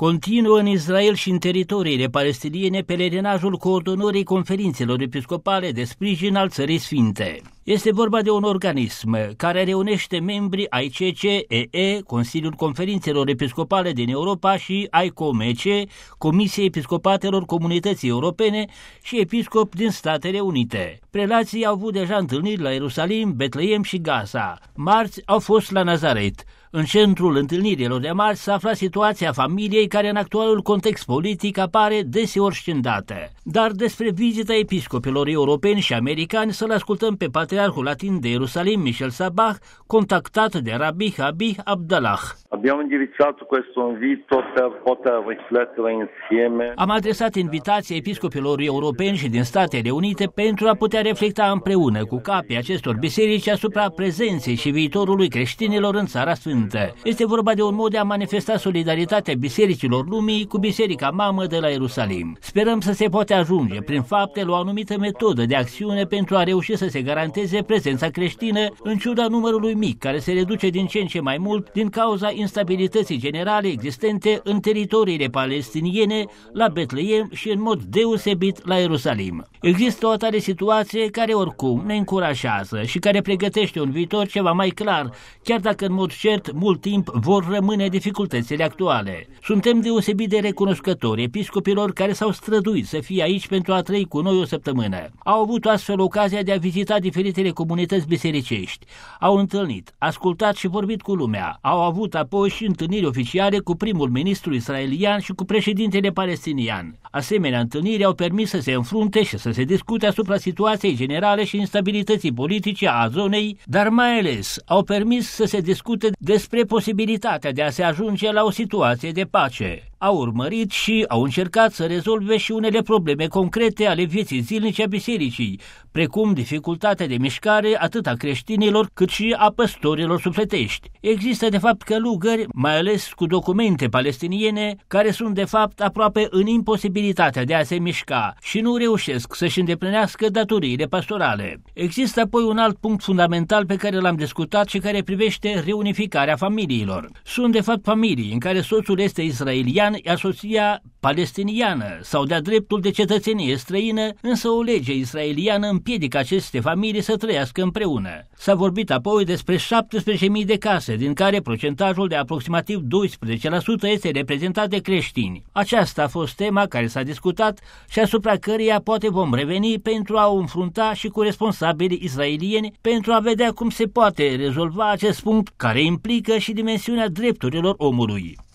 Continuă în Israel și în teritoriile palestiniene pelerinajul coordonării conferințelor episcopale de sprijin al Țării Sfinte. Este vorba de un organism care reunește membrii ai CCEE, Consiliul Conferințelor Episcopale din Europa, și ai COMECE, Comisiei Episcopatelor Comunității Europene, și episcopi din Statele Unite. Prelații au avut deja întâlniri la Ierusalim, Betleem și Gaza. Marți au fost la Nazaret. În centrul întâlnirilor de marți s-a aflat situația familiei, care în actualul context politic apare deseori scindată. Dar despre vizita episcopilor europeni și americani să-l ascultăm pe patriarhul latin de Ierusalim, Michel Sabah, contactat de Rabbi Habib Abdallah. Am adresat invitația episcopilor europeni și din Statele Unite pentru a putea reflecta împreună cu capii acestor biserici asupra prezenței și viitorului creștinilor în Țara Sfântă. Este vorba de un mod de a manifesta solidaritatea bisericilor lumii cu Biserica Mamă de la Ierusalim. Sperăm să se poate ajunge prin fapte la o anumită metodă de acțiune pentru a reuși să se garanteze prezența creștină în ciuda numărului mic, care se reduce din ce în ce mai mult din cauza instabilității generale existente în teritoriile palestiniene, la Betleem și în mod deosebit la Ierusalim. Există o atare situație care oricum ne încurajează și care pregătește un viitor ceva mai clar, chiar dacă în mod cert mult timp vor rămâne dificultățile actuale. Suntem deosebit de recunoscători episcopilor care s-au străduit să fie aici pentru a trăi cu noi o săptămână. Au avut astfel ocazia de a vizita diferitele comunități bisericești. Au întâlnit, ascultat și vorbit cu lumea. Au avut apoi și întâlniri oficiale cu primul ministru israelian și cu președintele palestinian. Asemenea întâlniri au permis să se înfrunte și să se discute asupra situației generale și instabilității politice a zonei, dar mai ales au permis să se discute despre posibilitatea de a se ajunge la o situație de pace. Au urmărit și au încercat să rezolve și unele probleme concrete ale vieții zilnice a bisericii, precum dificultatea de mișcare atât a creștinilor cât și a păstorilor sufletești. Există de fapt călugări, mai ales cu documente palestiniene, care sunt de fapt aproape în imposibilitatea de a se mișca și nu reușesc să-și îndeplinească datoriile pastorale. Există apoi un alt punct fundamental pe care l-am discutat și care privește reunificarea familiilor. Sunt de fapt familii în care soțul este israelian, iar soția palestiniană sau de-a dreptul de cetățenie străină, însă o lege israeliană împiedică aceste familii să trăiască împreună. S-a vorbit apoi despre 17.000 de case, din care procentajul de aproximativ 12% este reprezentat de creștini. Aceasta a fost tema care s-a discutat și asupra căreia poate vom reveni pentru a o înfrunta și cu responsabilii israelieni pentru a vedea cum se poate rezolva acest punct care implică și dimensiunea drepturilor omului.